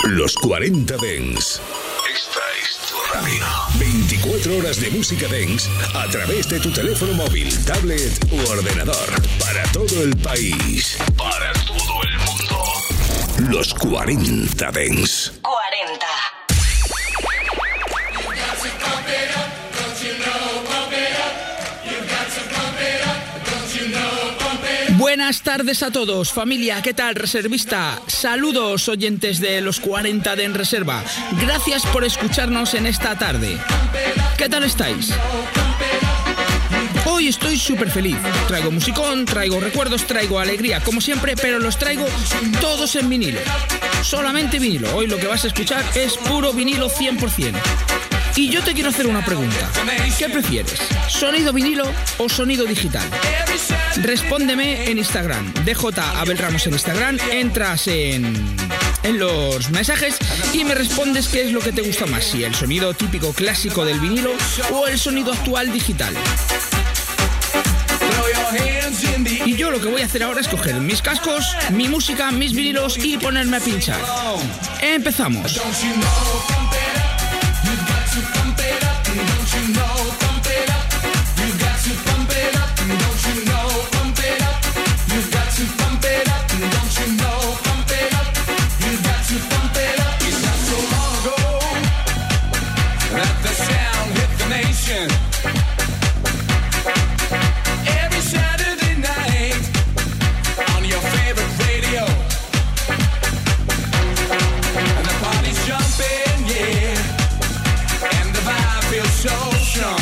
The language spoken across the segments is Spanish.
Los 40 Dance. Esta es tu radio. 24 horas de música dance a través de tu teléfono móvil, tablet u ordenador. Para todo el país. Para todo el mundo. Los 40 Dance. 40. Buenas tardes a todos, familia, ¿qué tal, reservista? Saludos, oyentes de los 40 de En Reserva. Gracias por escucharnos en esta tarde. ¿Qué tal estáis? Hoy estoy súper feliz. Traigo musicón, traigo recuerdos, traigo alegría, como siempre, pero los traigo todos en vinilo. Solamente vinilo. Hoy lo que vas a escuchar es puro vinilo 100%. Y yo te quiero hacer una pregunta. ¿Qué prefieres? ¿Sonido vinilo o sonido digital? Respóndeme en Instagram. DJ Abel Ramos en Instagram. Entras en los mensajes y me respondes qué es lo que te gusta más. Si el sonido típico clásico del vinilo o el sonido actual digital. Y yo lo que voy a hacer ahora es coger mis cascos, mi música, mis vinilos y ponerme a pinchar. Empezamos. So strong.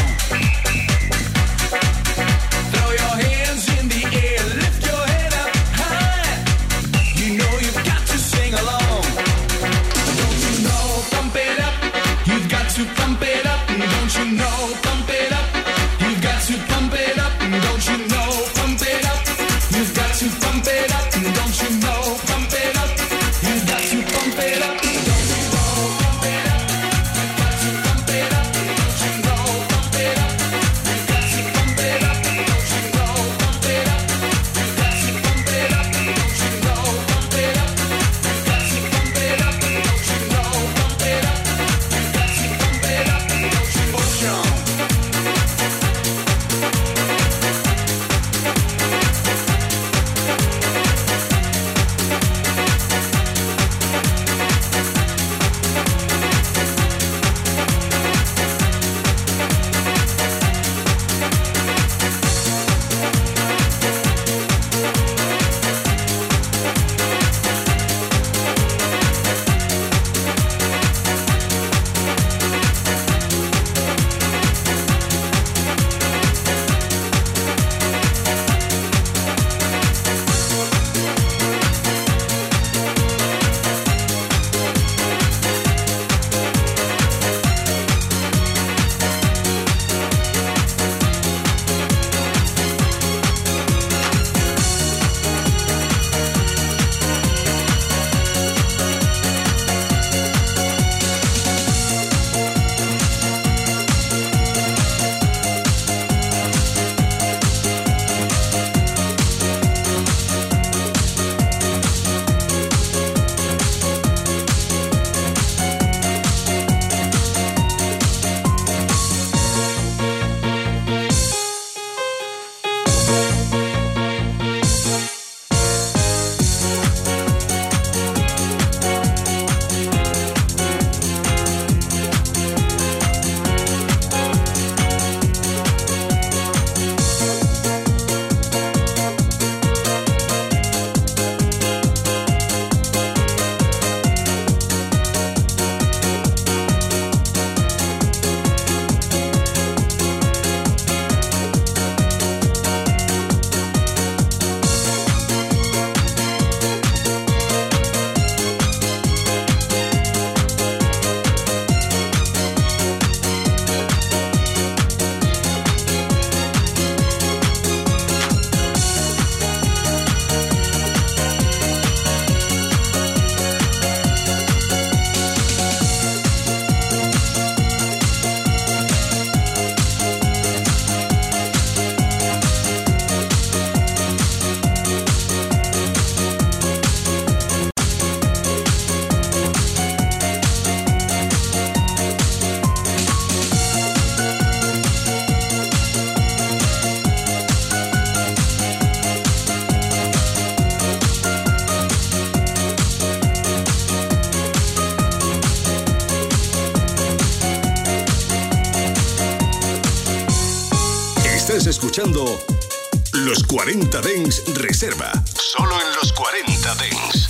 escuchando Los 40 Dance Reserva. Solo en Los 40 Dance.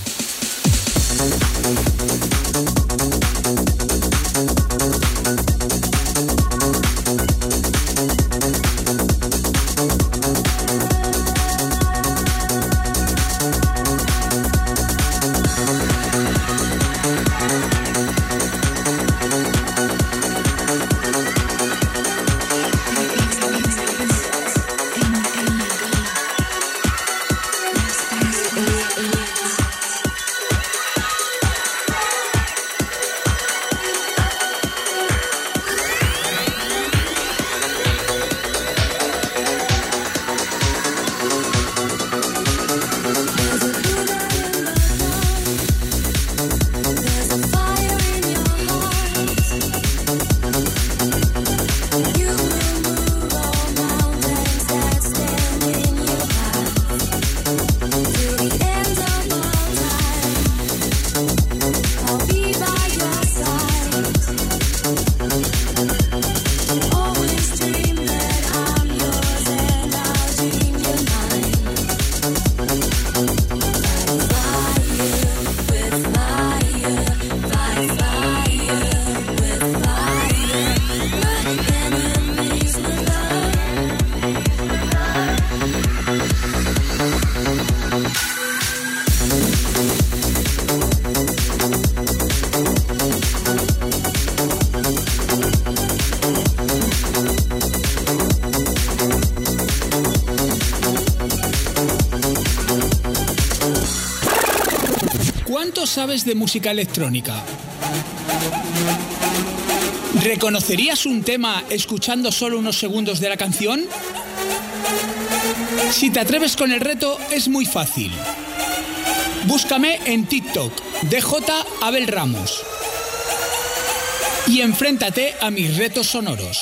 ¿Cuánto sabes de música electrónica? ¿Reconocerías un tema escuchando solo unos segundos de la canción? Si te atreves con el reto, es muy fácil. Búscame en TikTok, DJ Abel Ramos, y enfréntate a mis retos sonoros.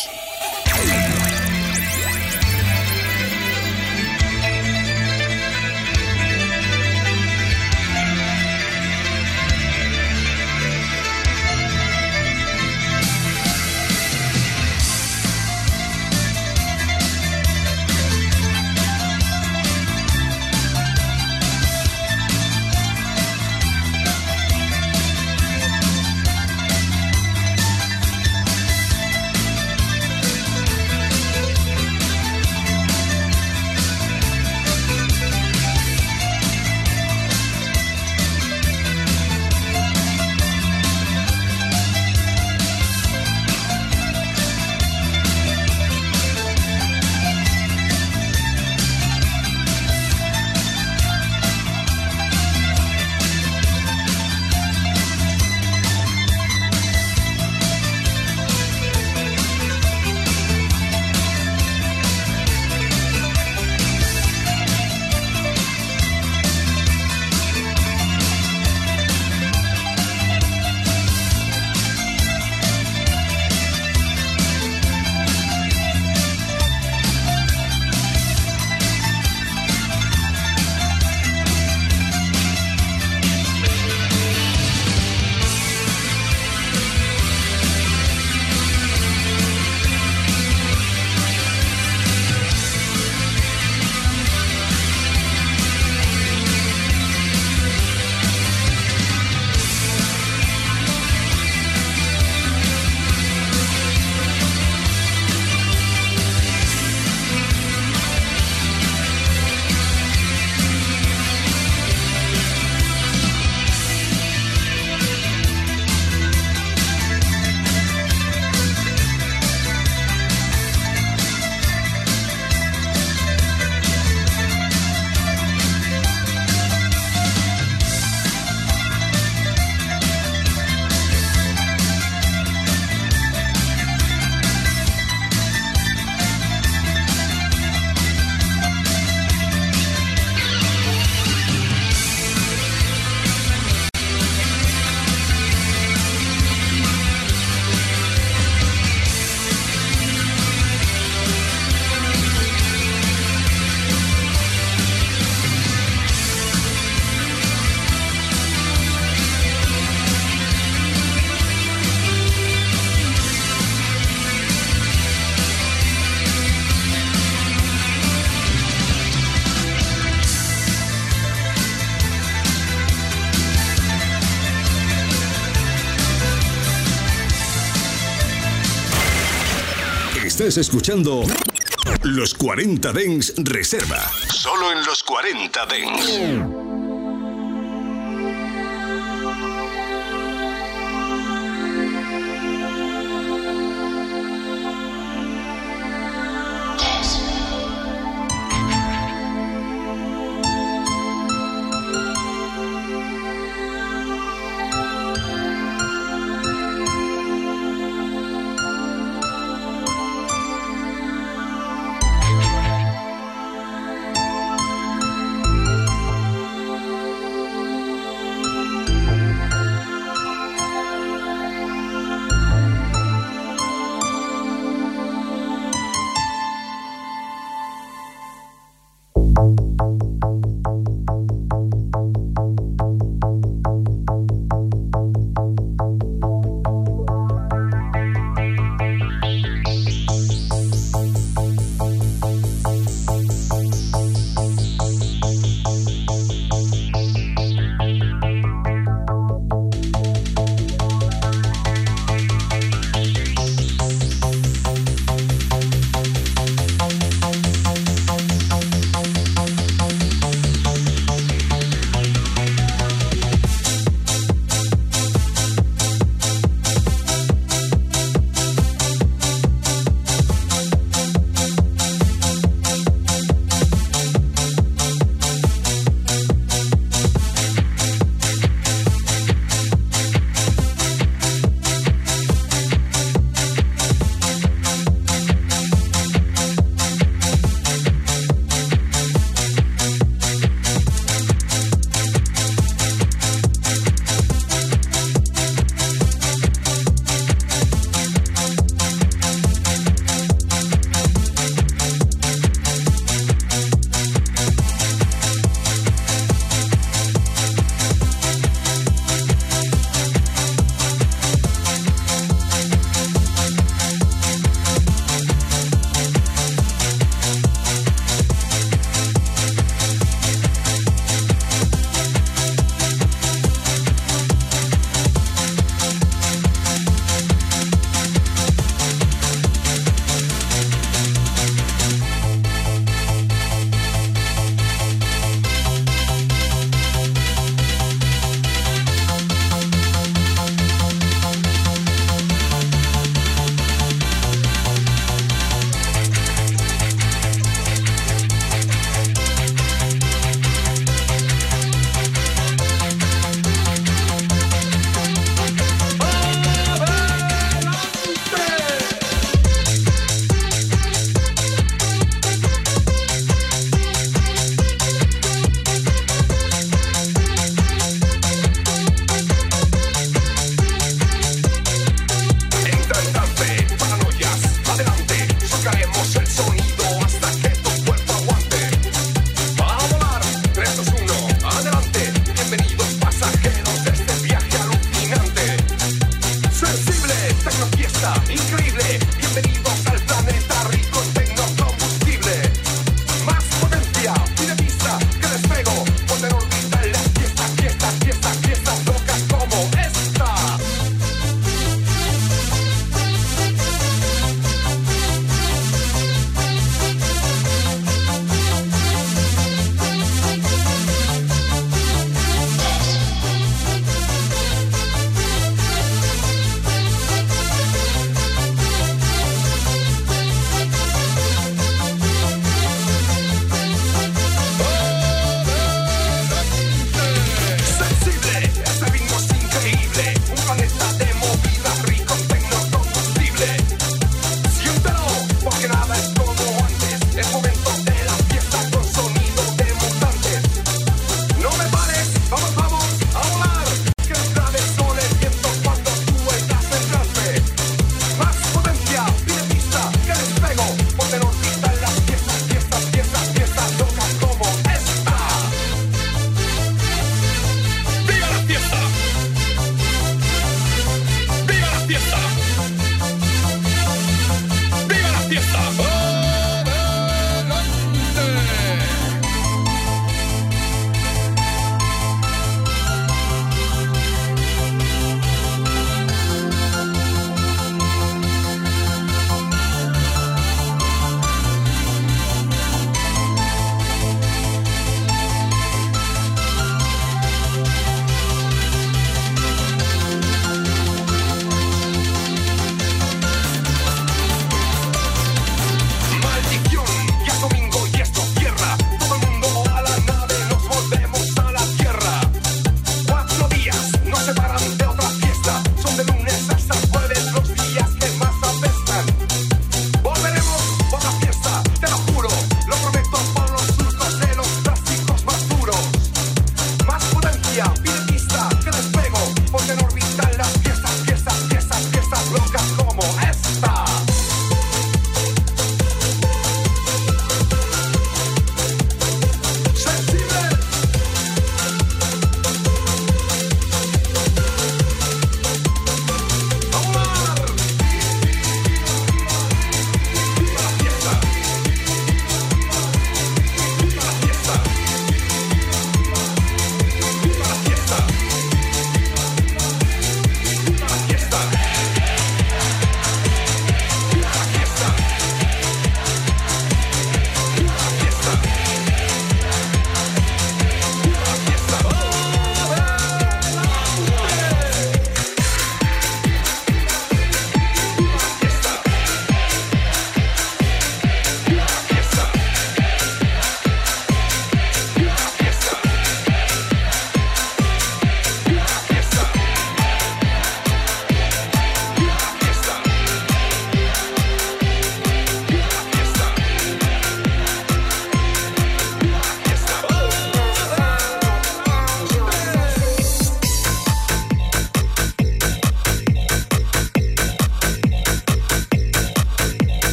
Estás escuchando Los 40 Dance Reserva. Solo en Los 40 Dance.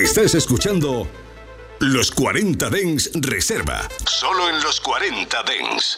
Estás escuchando Los 40 Dance Reserva. Solo en Los 40 Dance.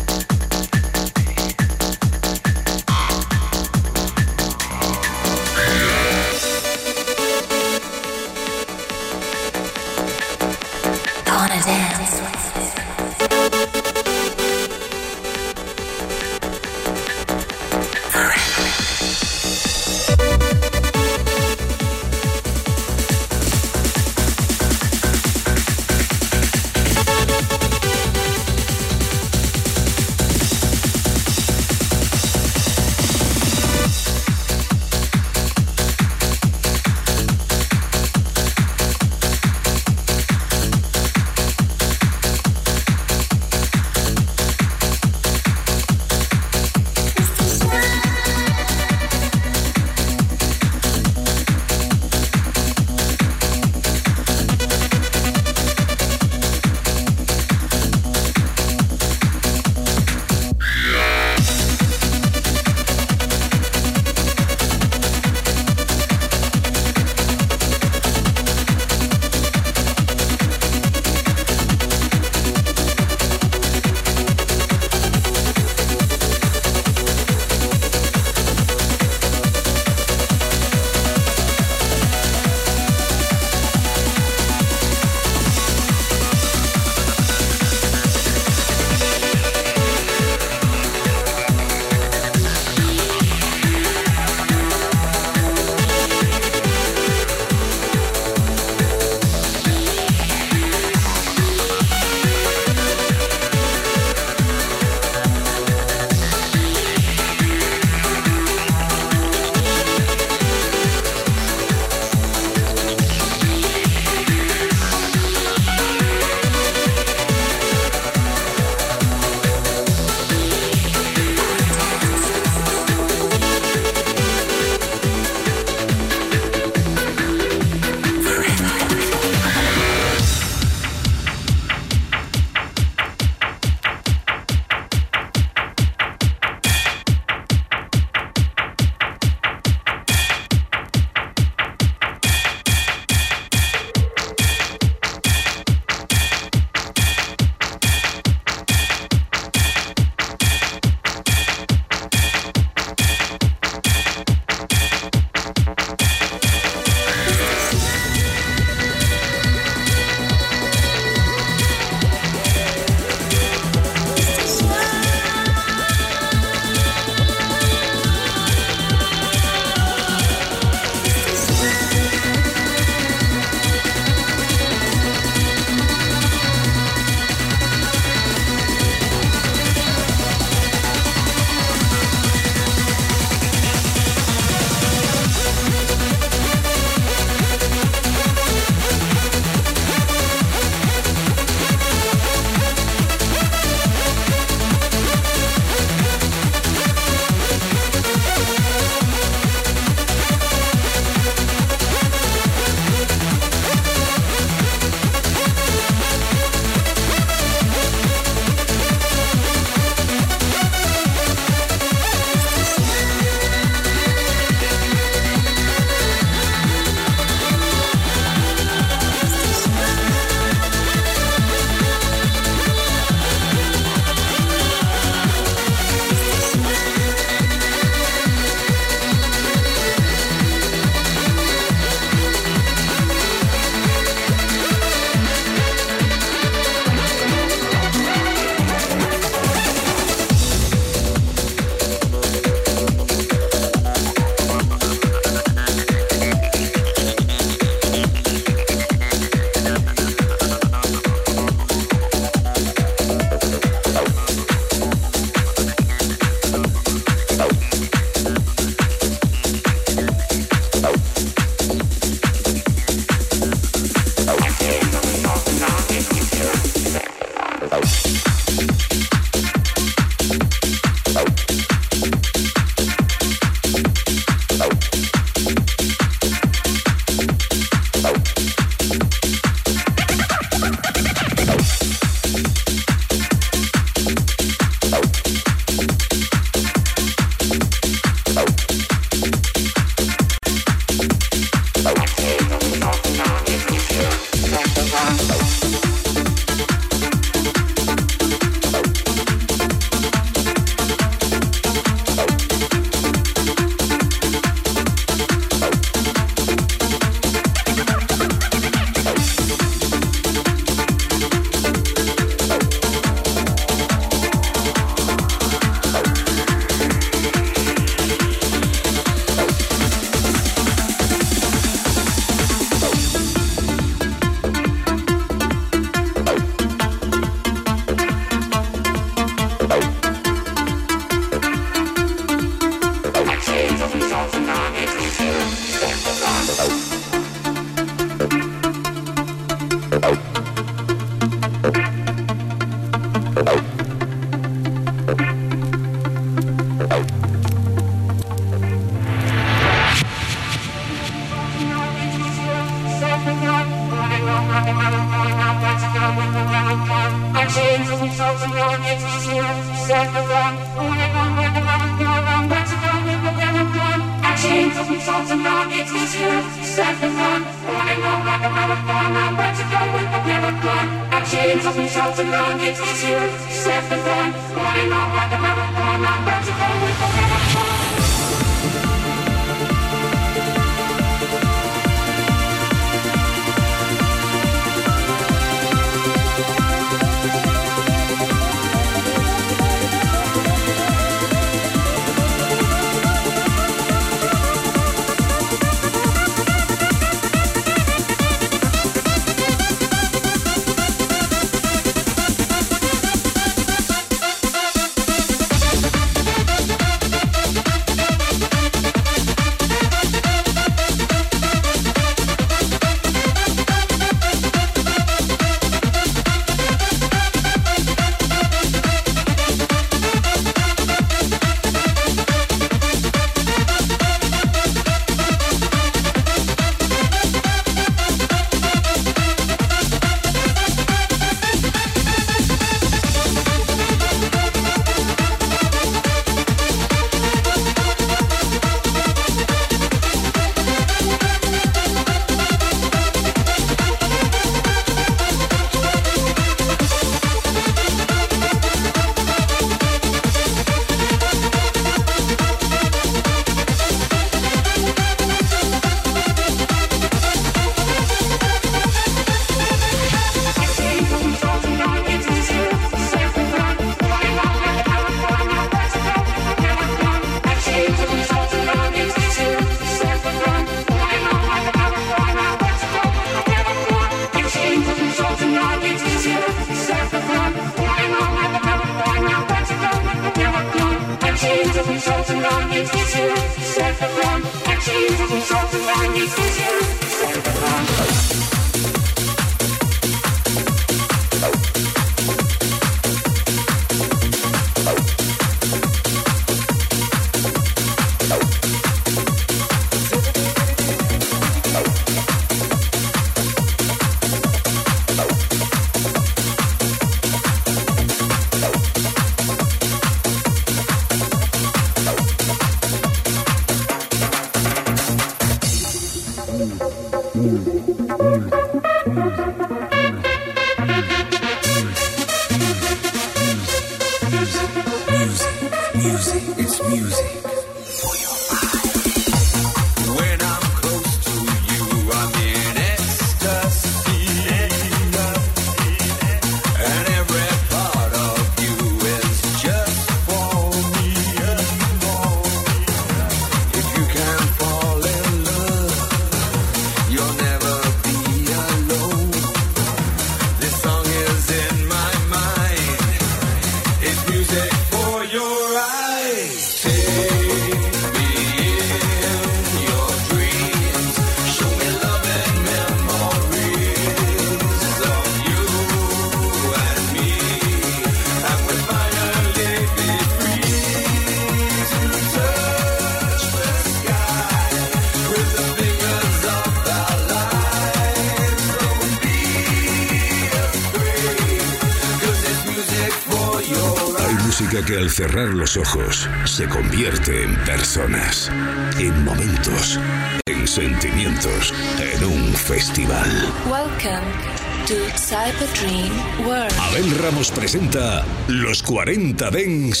Que al cerrar los ojos se convierte en personas, en momentos, en sentimientos, en un festival. Welcome to Cyber Dream World. Abel Ramos presenta Los 40 Dance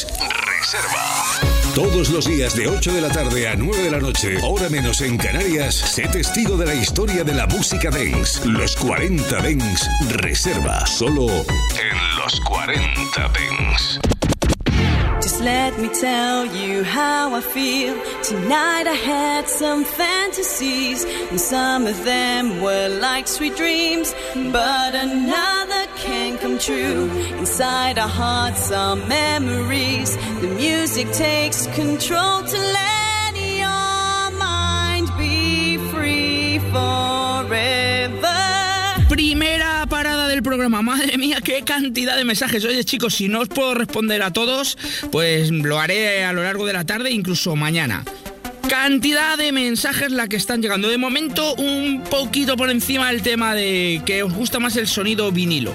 Reserva. Todos los días de 8 de la tarde a 9 de la noche, hora menos en Canarias, sé testigo de la historia de la música dance. Los 40 Dance Reserva, solo en Los 40 Dance. Just let me tell you how I feel. Tonight I had some fantasies, and some of them were like sweet dreams, but another can come true. Inside our hearts are memories. The music takes control to let your mind programa. Madre mía, qué cantidad de mensajes. Oye, chicos, si no os puedo responder a todos, pues lo haré a lo largo de la tarde, incluso mañana. Cantidad de mensajes la que están llegando. De momento, un poquito por encima del tema de que os gusta más el sonido vinilo.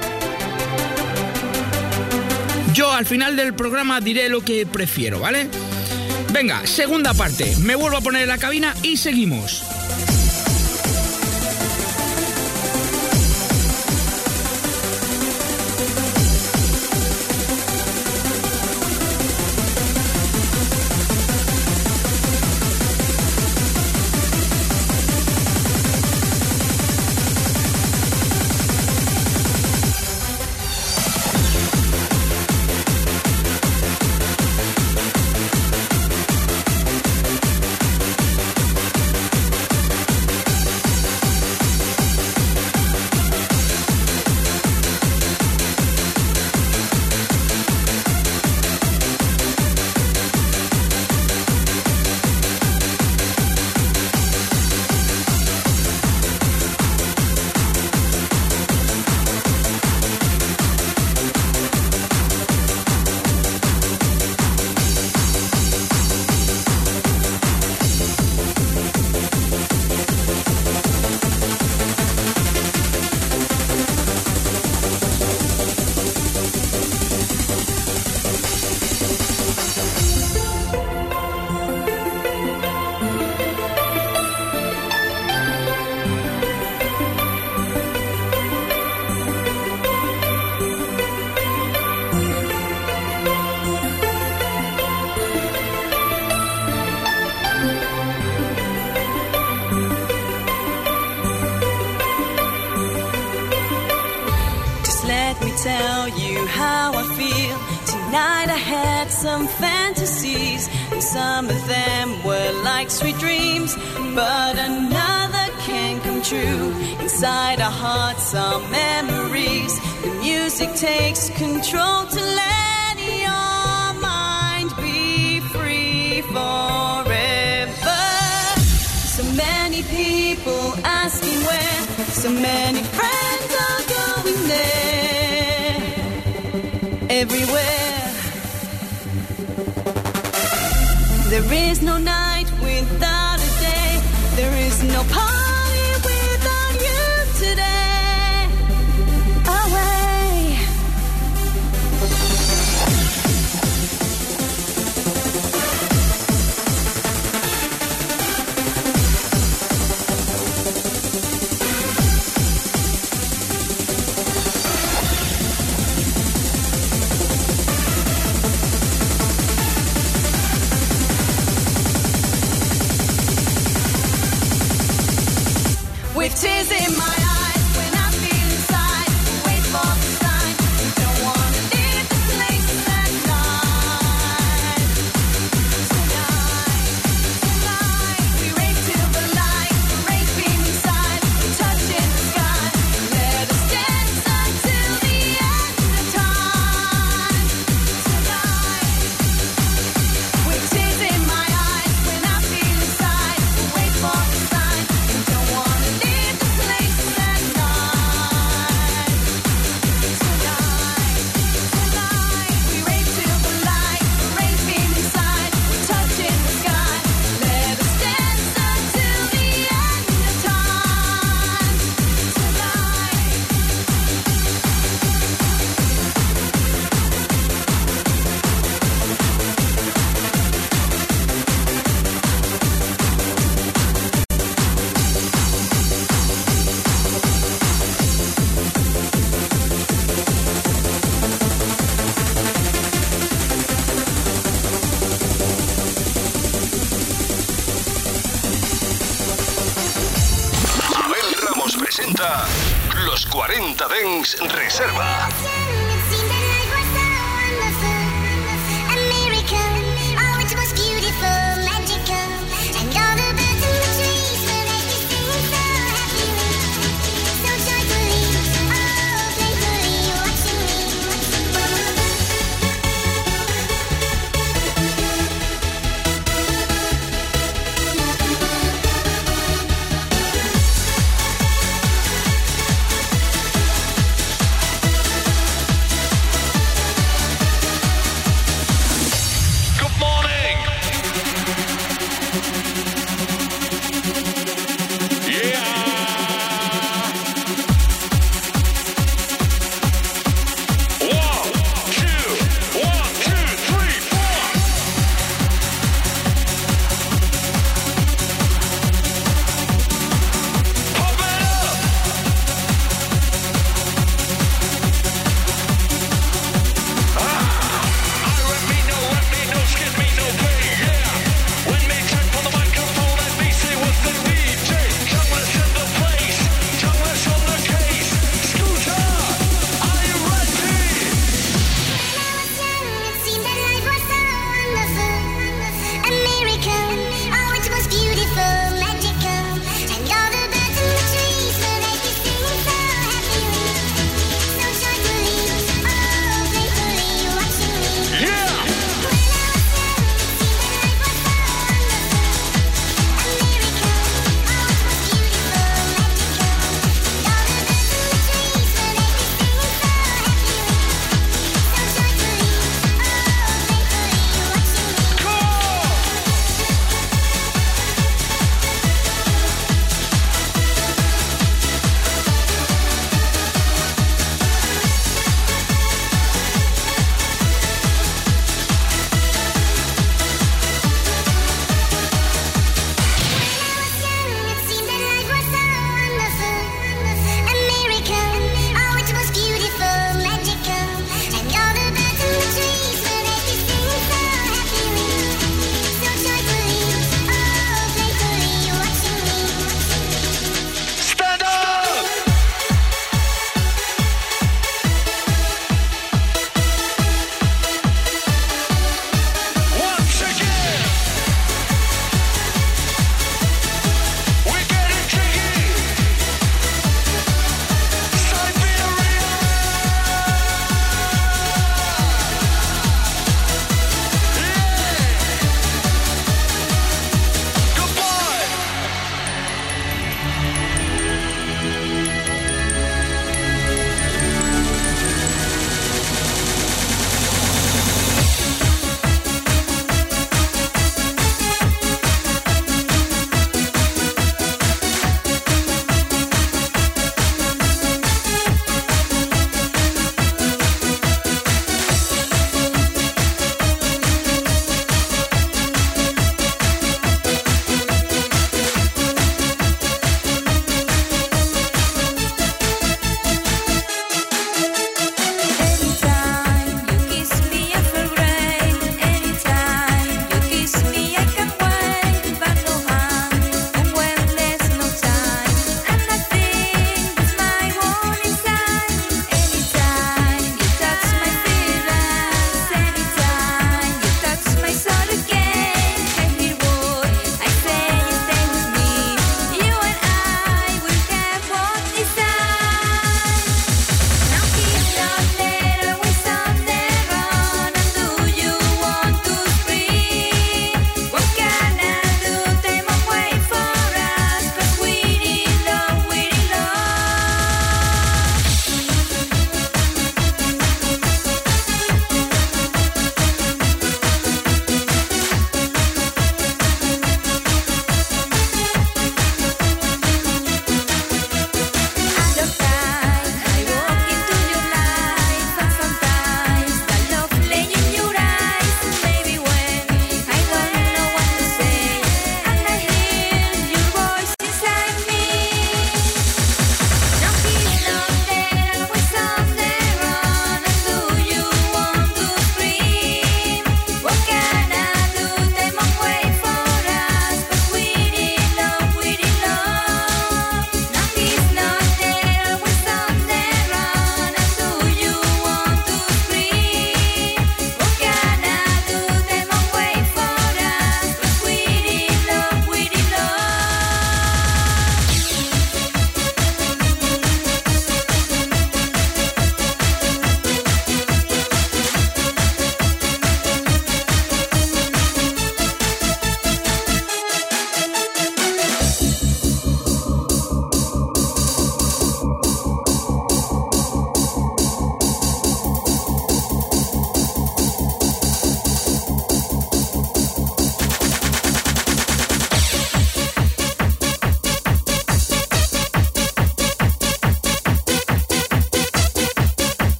Yo al final del programa diré lo que prefiero, ¿vale? Venga, segunda parte. Me vuelvo a poner en la cabina y seguimos. Tell you how I feel. Tonight I had some fantasies, and some of them were like sweet dreams, but another can come true. Inside our hearts are memories. The music takes control to let your mind be free forever. So many people asking where, so many friends are going there. Everywhere. There is no night without a day. There is no party without you today. Away. With tears in my eyes when I feel inside, wait for the sign. Don't wanna leave this place at night. Tonight, we race to the light, race beam inside, touching the sky. Let us dance until the end of time. Tonight, with tears in my eyes when I feel inside, wait for the sign. Don't wanna leave this place at night. Tonight, we race to the light, race beam inside, touching the sky. Let us dance until the end of time. Tonight. Abel Ramos presenta Los 40 Dents Reserva.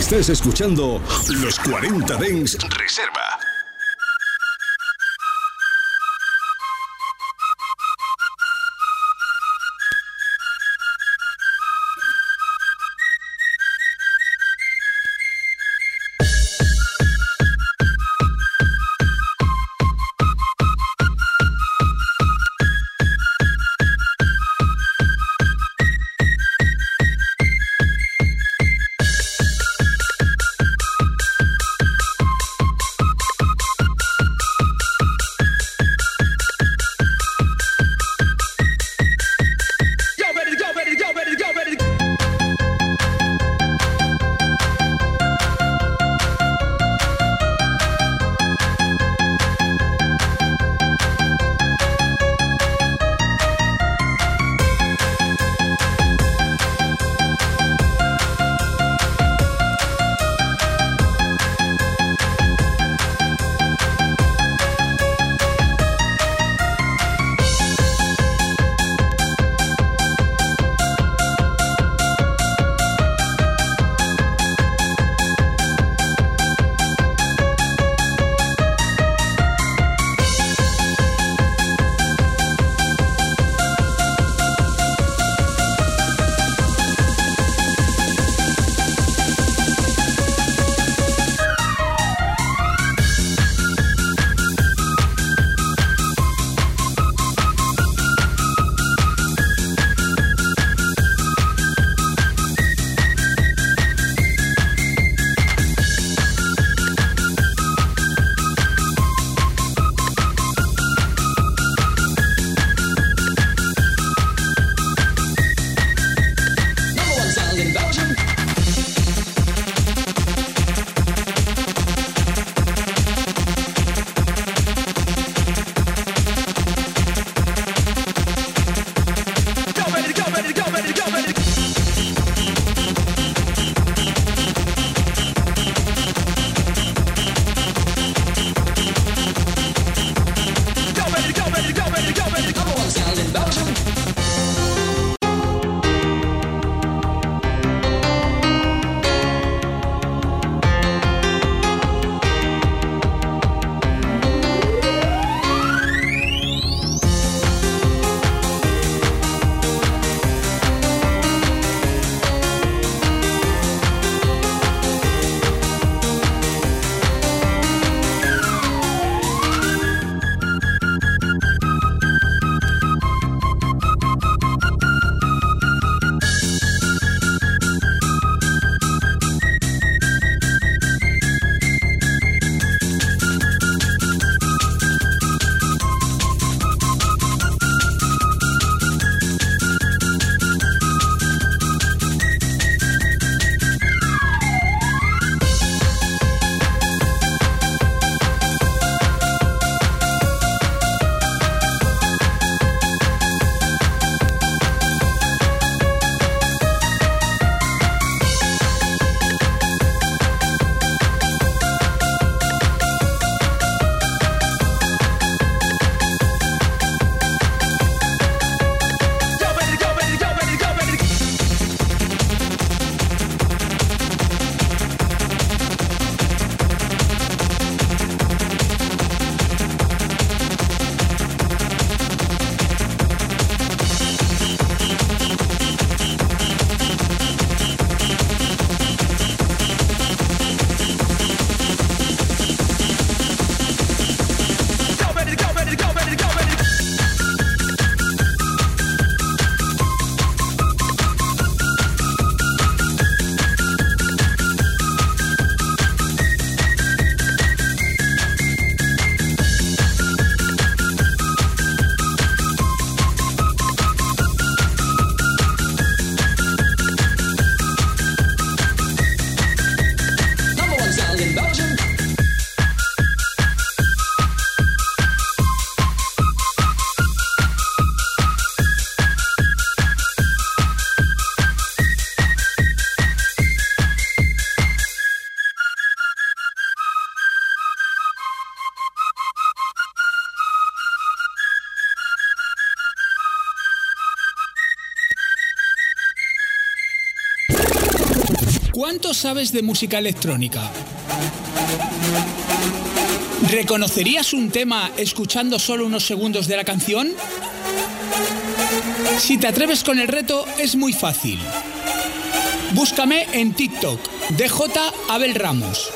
Estás escuchando los 40 Dance Reserva. ¿Cuánto sabes de música electrónica? ¿Reconocerías un tema escuchando solo unos segundos de la canción? Si te atreves con el reto, es muy fácil. Búscame en TikTok, DJ Abel Ramos.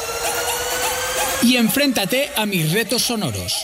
Y enfréntate a mis retos sonoros.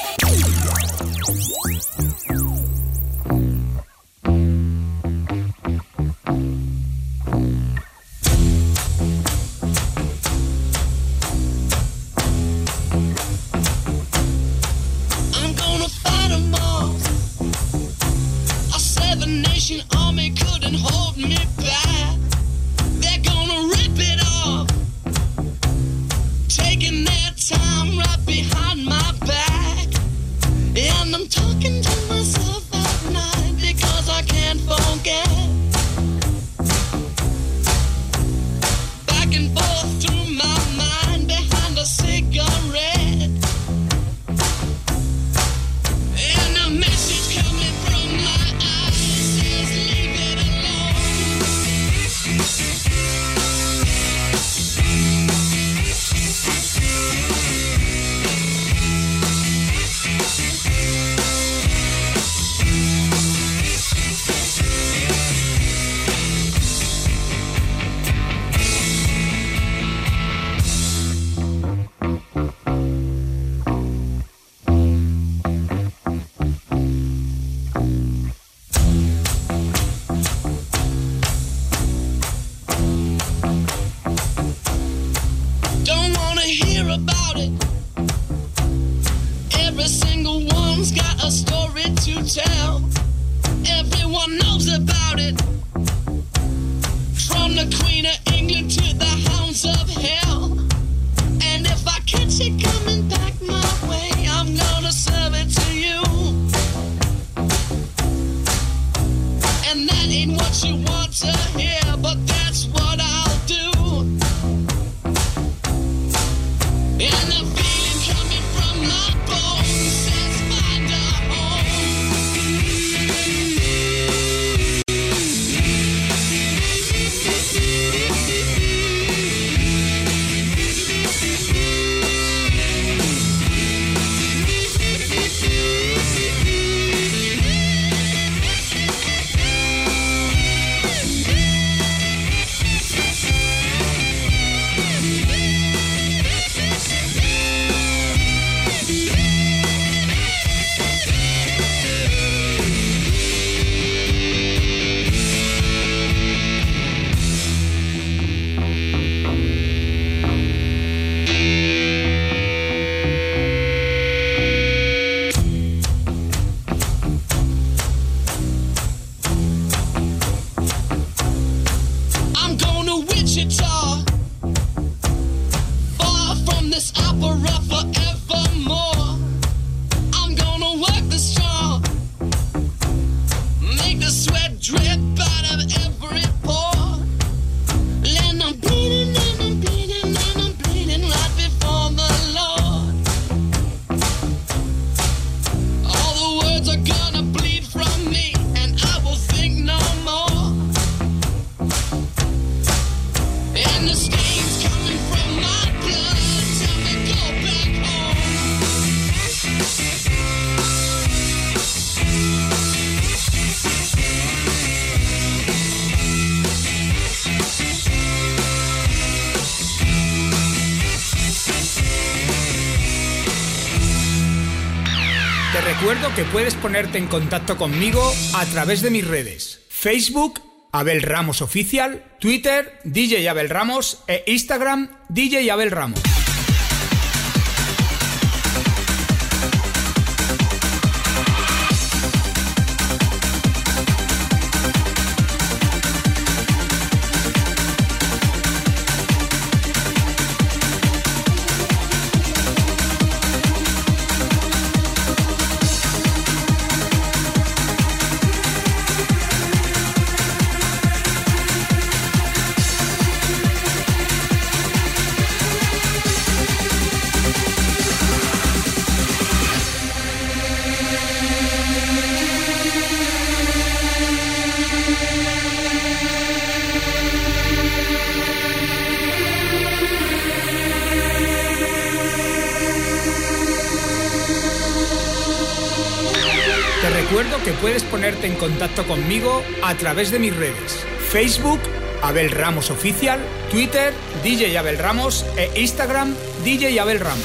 Recuerdo que puedes ponerte en contacto conmigo a través de mis redes: Facebook, Abel Ramos Oficial, Twitter, DJ Abel Ramos e Instagram, DJ Abel Ramos. recuerdo que puedes ponerte en contacto conmigo a través de mis redes: Facebook, Abel Ramos Oficial, Twitter, DJ Abel Ramos e Instagram, DJ Abel Ramos.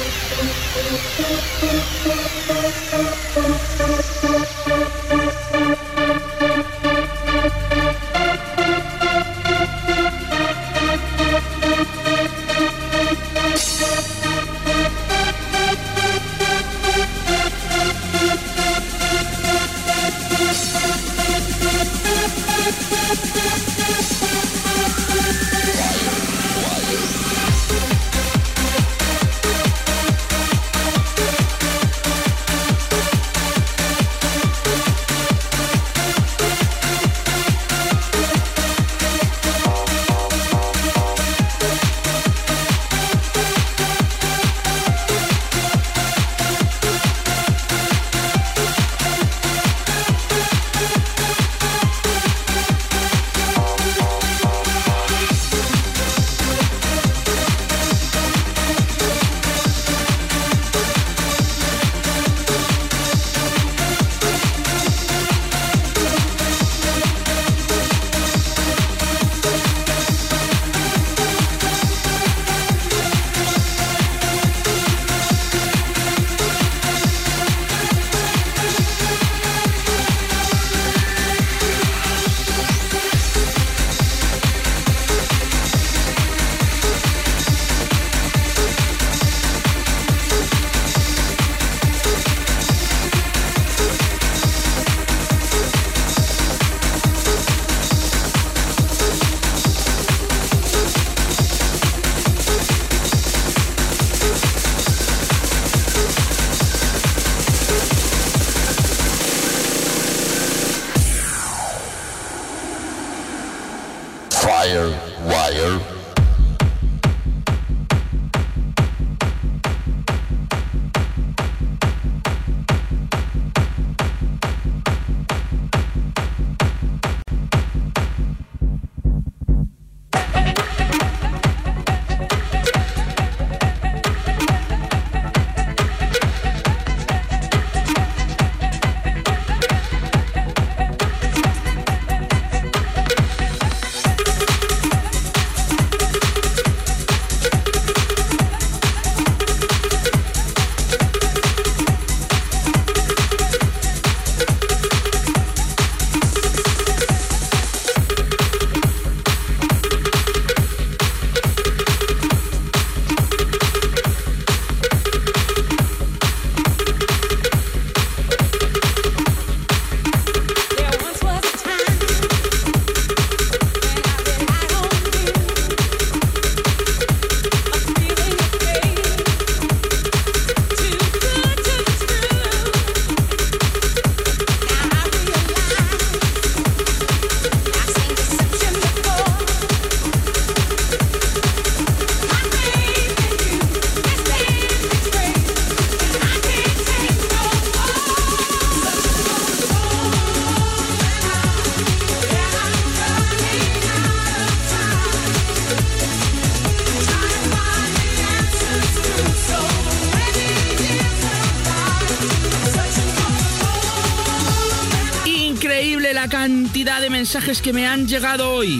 Cantidad de mensajes que me han llegado hoy.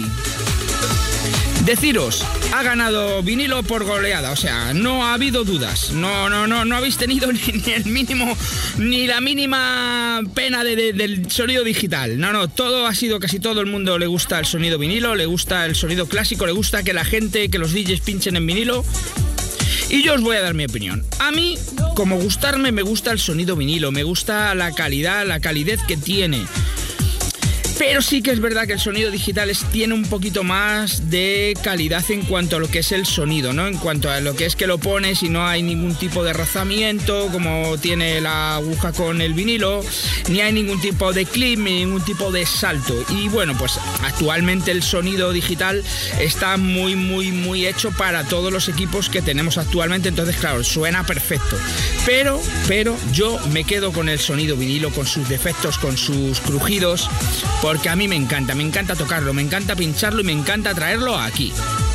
Deciros, ha ganado vinilo por goleada, o sea, no ha habido dudas, no habéis tenido ni el mínimo, ni la mínima pena del sonido digital, todo ha sido, casi todo el mundo le gusta el sonido vinilo, le gusta el sonido clásico, le gusta que la gente, que los DJs pinchen en vinilo. Y yo os voy a dar mi opinión. A mí, como gustarme, me gusta el sonido vinilo, me gusta la calidad, la calidez que tiene. Pero sí que es verdad que el sonido digital tiene un poquito más de calidad en cuanto a lo que es el sonido, ¿no? En cuanto a lo que es que lo pones y no hay ningún tipo de rozamiento como tiene la aguja con el vinilo, ni hay ningún tipo de clip, ni ningún tipo de salto. Y bueno, pues actualmente el sonido digital está muy hecho para todos los equipos que tenemos actualmente, entonces claro, suena perfecto. Pero yo me quedo con el sonido vinilo, con sus defectos, con sus crujidos, porque a mí me encanta tocarlo, me encanta pincharlo y me encanta traerlo aquí.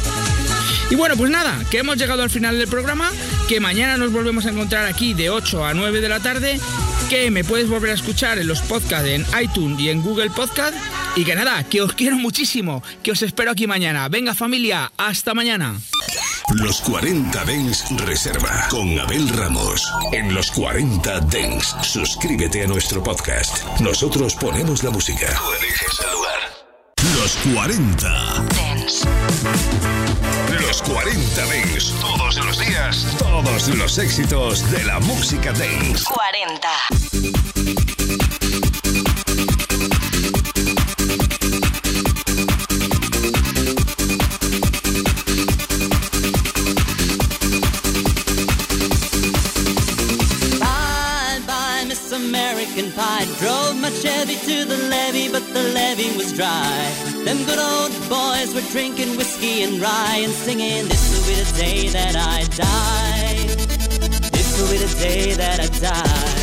Y bueno, pues nada, que hemos llegado al final del programa, que mañana nos volvemos a encontrar aquí de 8 a 9 de la tarde que me puedes volver a escuchar en los podcasts en iTunes y en Google Podcast. Y que nada, que os quiero muchísimo, que os espero aquí mañana. Venga familia, hasta mañana. Los 40 Dents Reserva con Abel Ramos. En Los 40 Dents, suscríbete a nuestro podcast. Nosotros ponemos la música. Tú eliges el lugar. Los 40 Dents. Los 40 Dents. Todos los días, todos los éxitos de la música dance. 40. American Pie. Drove my Chevy to the levee, but the levee was dry. Them good old boys were drinking whiskey and rye and singing, this will be the day that I die. This will be the day that I die.